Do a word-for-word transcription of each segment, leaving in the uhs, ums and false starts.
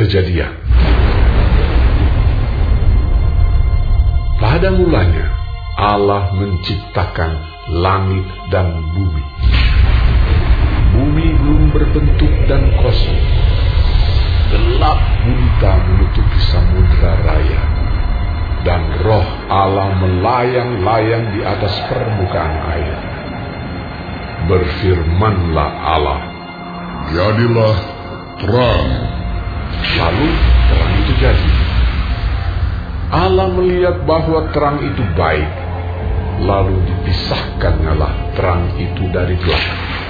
Kejadian. Pada mulanya Allah menciptakan langit dan bumi. Bumi belum berbentuk dan kosong. Gelap gulita menutupi samudra raya, dan roh Allah melayang-layang di atas permukaan air. Berfirmanlah Allah, jadilah terang. Lalu terang itu jadi. Allah melihat bahwa terang itu baik, lalu dipisahkanlah terang itu dari gelap.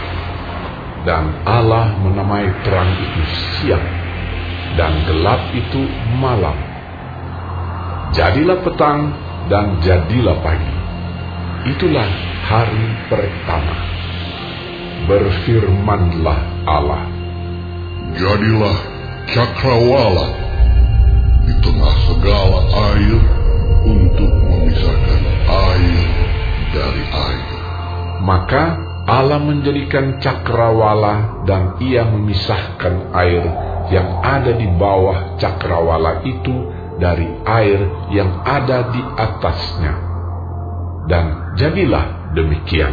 Dan Allah menamai terang itu siang, dan gelap itu malam. Jadilah petang dan jadilah pagi. Itulah hari pertama. Berfirmanlah Allah, jadilah cakrawala di tengah segala air untuk memisahkan air dari air. Maka Allah menjadikan cakrawala, dan ia memisahkan air yang ada di bawah cakrawala itu dari air yang ada di atasnya. Dan jadilah demikian.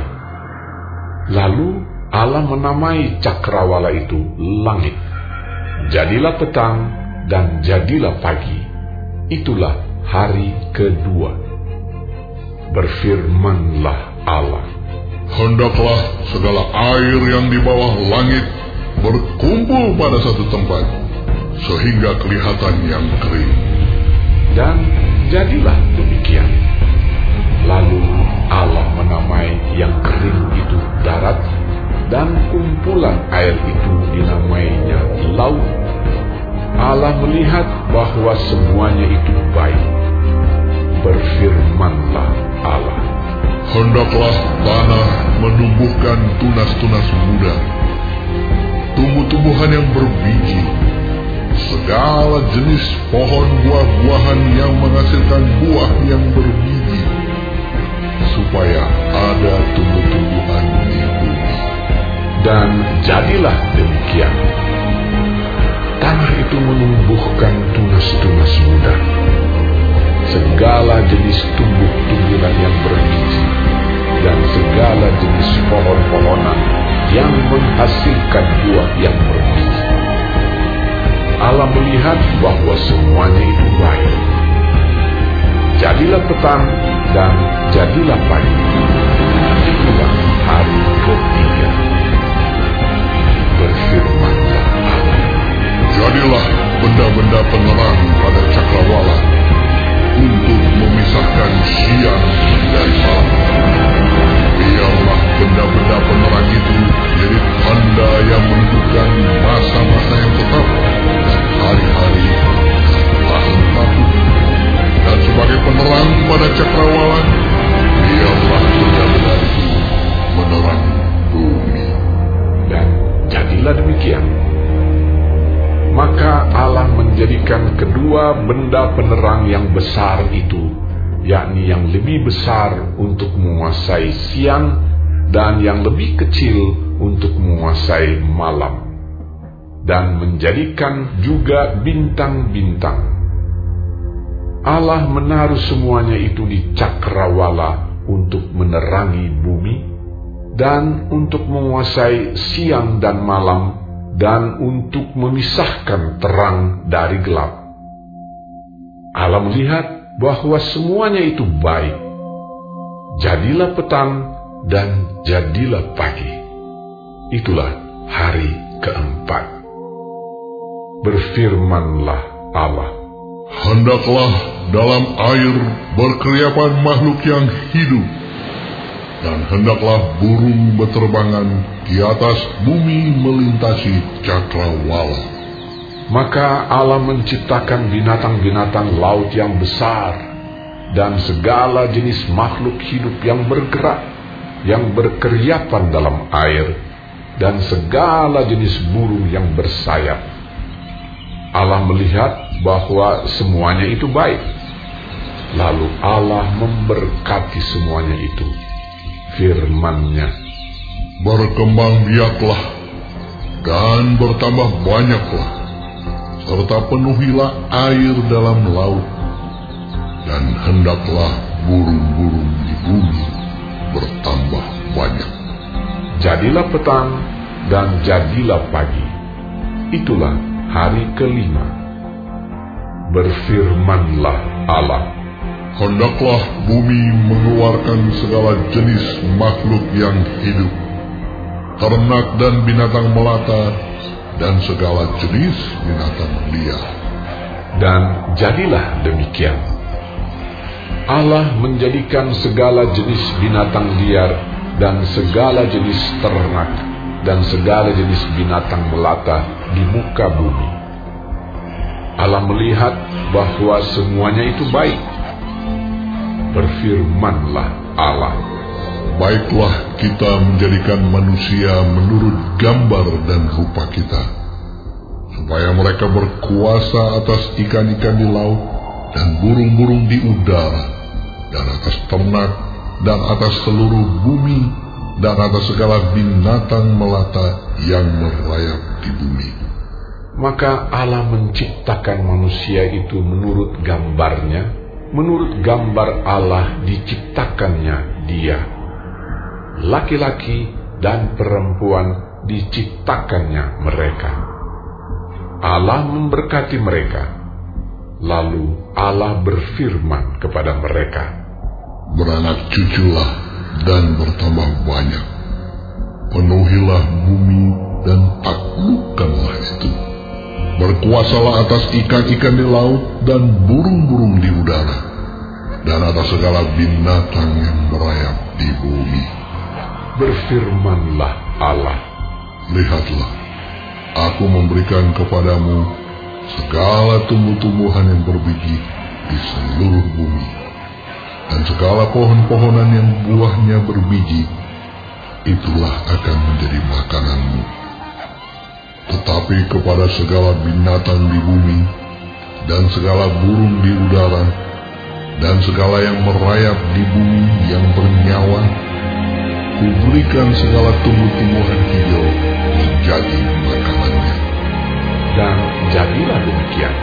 Lalu Allah menamai cakrawala itu langit. Jadilah petang dan jadilah pagi. Itulah hari kedua. Berfirmanlah Allah, hendaklah segala air yang di bawah langit berkumpul pada satu tempat, sehingga kelihatan yang kering. Dan jadilah demikian. Lalu Allah menamai yang kering itu darat, dan kumpulan air itu dinamainya laut. Allah melihat bahwa semuanya itu baik. Berfirmanlah Allah, hendaklah tanah menumbuhkan tunas-tunas muda, tumbuh-tumbuhan yang berbiji, segala jenis pohon buah-buahan yang menghasilkan buah yang berbiji, supaya ada tumbuh-tumbuhan di bumi. Dan jadilah demikian. Tanah itu menumbuhkan tunas-tunas muda, segala jenis tumbuh-tumbuhan yang berbiji, dan segala jenis pohon-pohonan yang menghasilkan buah yang berbiji. Allah melihat bahwa semuanya itu baik. Jadilah petang dan jadilah pagi. Itulah hari ketiga. Berfirmanlah Allah, jadilah benda-benda penerang pada cakrawala untuk memisahkan siang dari malam. Biarlah benda-benda penerang itu jadi tanda yang menunjukkan masa-masa yang tetap dan hari-hari dan tahun-tahun. Dan sebagai penerang pada cakrawala, biarlah benda-benda itu menerang bumi. Dan jadilah demikian. Maka Allah menjadikan kedua benda penerang yang besar itu, yakni yang lebih besar untuk menguasai siang dan yang lebih kecil untuk menguasai malam, dan menjadikan juga bintang-bintang. Allah menaruh semuanya itu di cakrawala untuk menerangi bumi, dan untuk menguasai siang dan malam, dan untuk memisahkan terang dari gelap. Allah melihat bahwa semuanya itu baik. Jadilah petang dan jadilah pagi. Itulah hari keempat. Berfirmanlah Allah, hendaklah dalam air berkeriapan makhluk yang hidup, dan hendaklah burung berterbangan di atas bumi melintasi cakrawala. Maka Allah menciptakan binatang-binatang laut yang besar, dan segala jenis makhluk hidup yang bergerak, yang berkeriapan dalam air, dan segala jenis burung yang bersayap. Allah melihat bahwa semuanya itu baik. Lalu Allah memberkati semuanya itu. Firman-Nya, berkembang biaklah dan bertambah banyaklah, serta penuhilah air dalam laut, dan hendaklah burung-burung di bumi bertambah banyak. Jadilah petang dan jadilah pagi. Itulah hari kelima. Berfirmanlah Allah, hendaklah bumi mengeluarkan segala jenis makhluk yang hidup, ternak dan binatang melata, dan segala jenis binatang liar. Dan jadilah demikian. Allah menjadikan segala jenis binatang liar dan segala jenis ternak dan segala jenis binatang melata di muka bumi. Allah melihat bahwa semuanya itu baik. Berfirmanlah Allah, baiklah kita menjadikan manusia menurut gambar dan rupa kita, supaya mereka berkuasa atas ikan-ikan di laut dan burung-burung di udara, dan atas ternak, dan atas seluruh bumi, dan atas segala binatang melata yang merayap di bumi. Maka Allah menciptakan manusia itu menurut gambarnya, menurut gambar Allah diciptakannya dia. Laki-laki dan perempuan diciptakannya mereka. Allah memberkati mereka. Lalu Allah berfirman kepada mereka, beranak cuculah dan bertambah banyak, penuhilah bumi dan taklukkanlah itu. Berkuasalah atas ikan-ikan di laut dan burung-burung di udara, dan atas segala binatang yang merayap di bumi. Berfirmanlah Allah, lihatlah, aku memberikan kepadamu segala tumbuh-tumbuhan yang berbiji di seluruh bumi, dan segala pohon-pohonan yang buahnya berbiji, itulah akan menjadi makananmu. Tetapi kepada segala binatang di bumi, dan segala burung di udara, dan segala yang merayap di bumi yang bernyawa, kuberikan segala tumbuh-tumbuhan hijau menjadi makanannya. Dan jadilah demikian.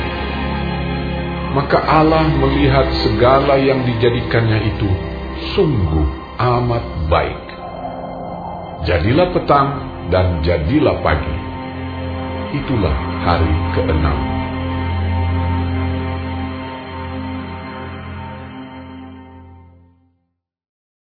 Maka Allah melihat segala yang dijadikannya itu sungguh amat baik. Jadilah petang dan jadilah pagi. Itulah hari keenam.